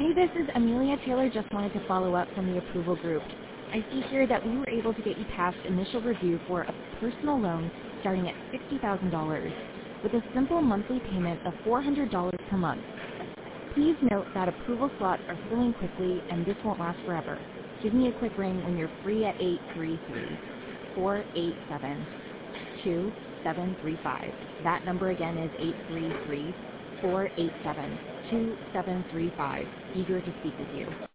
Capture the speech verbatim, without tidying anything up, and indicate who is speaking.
Speaker 1: Hey, this is Amelia Taylor. Just wanted to follow up from the approval group. I see here that we were able to get you past initial review for a personal loan starting at sixty thousand dollars with a simple monthly payment of four hundred dollars per month. Please note that approval slots are filling quickly and this won't last forever. Give me a quick ring when you're free at eight three three, four eight seven, two seven three five. That number again is eight three three, four eight seven, two seven three five. Eager to speak with you.